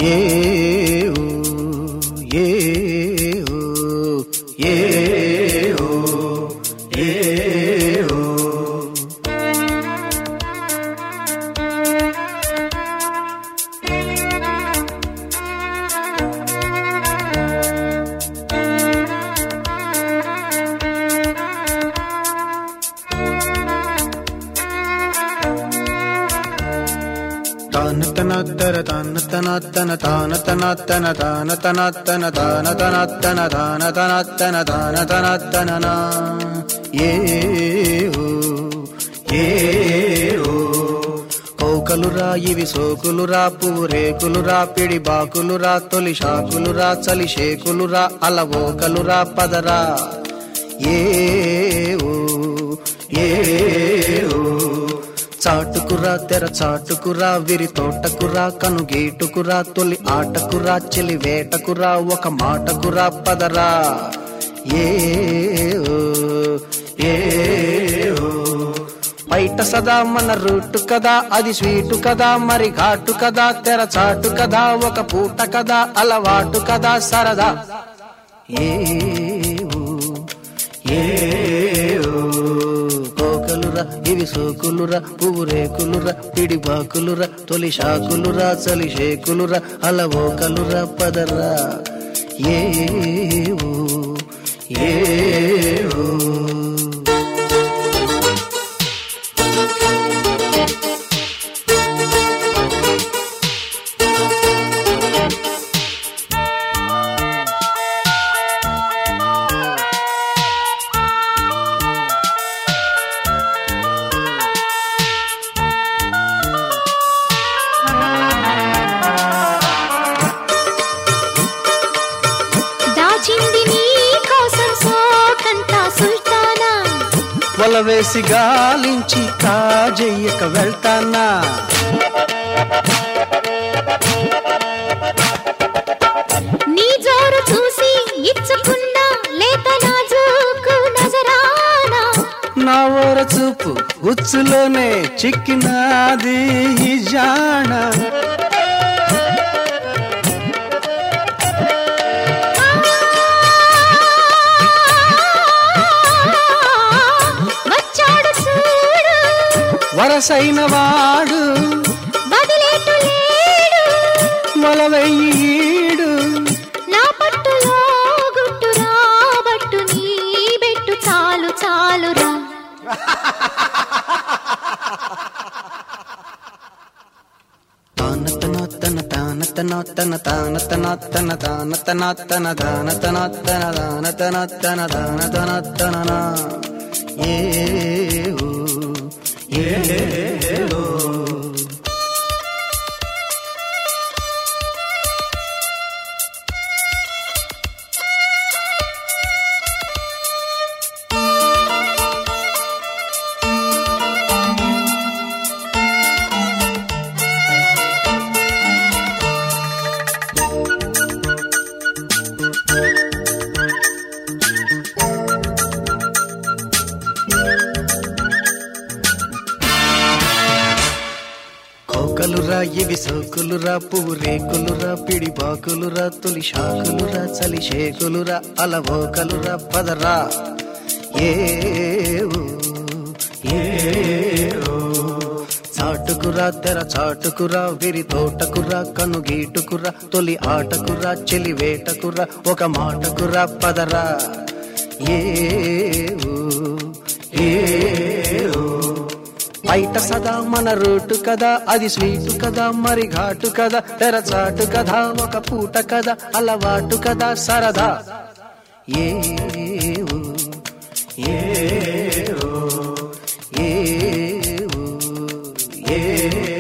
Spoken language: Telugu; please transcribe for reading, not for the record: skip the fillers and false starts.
ఏ ఓ ఏ ఓ ఏ ఓ ఏ ఓ. తాన తన తర తాన తన తన తాన తన తన తాన తన తన తాన తన తన తాన తన తన తాన తన తన నా. ఏ ఓ ఏ ఓ. కోకలురా ఇవి సోకులురా పువ్వు రేకులురా పిడి బాకులురా తొలి షాకులురా చలి షేకులురా అలవోకలురా పదరా. ఏ ఓ ఏ ఓ. చాటుకురా తెర చాటుకురా విరి తోటకురా కనుగేటుకురా తొలి ఆటకురా చెలి వేటకురా ఒక మాటకురా పదరా. ఏ ఓ ఏ ఓ. బయట సదా మన రూటు కదా అది స్వీటు కదా మరి ఘాటు కదా తెర చాటు కదా ఒక పూట కదా అలవాటు కదా సరదా. ఏ ఓ ఏ ఓ. కోకలురా ఇవి సోకులురా పువ్వు రేకులురా పిడి బాకులురా తొలి షాకులురా చలి షేకులురా అలవోకలురా పదరా. ఏ ఓ ఏ ఓ. వల వేసి గాలించి కాజెయ్యక వెళ్తానా. నీ జోరు చూసి ఇచ్చుకున్నా లేత నాజూకు నజరానా. నా ఓర చూపు ఉచ్చులోనే చిక్కినాది ఈ జాణ. వరసైన వాడు బదిలేటు లేడు మొలవెయ్యీడు నా పట్టులో గుట్టు రాబట్టు నీ బెట్టు చాలు చాలురా. తాన తన తన తాన తన తన తాన తన తన తాన తన తన తాన తన తన తాన తన తన తాన తన తన నా. ఏ ఓ ఏ ఓ. కోకలురా ఇవి సోకులురా పువ్వు రేకులురా పిడి బాకులురా తొలి షాకులురా చలి షేకులురా అలవోకలురా పదరా. ఏ ఓ ఏ ఓ. చాటుకురా తెర చాటుకురా విరి తోటకురా కనుగీటుకురా తొలి ఆటకురా చెలి వేటకురా ఒక మాటకురా పదరా. ఏ ఓ ఏ ఓ. బయట సదా మన రూటు కదా అది స్వీటు కదా మరి ఘాటు కదా తెర చాటు కదా ఒక పూట కదా అలవాటు కదా సరదా. ఏ ఓ ఏ ఓ ఏ ఓ ఏ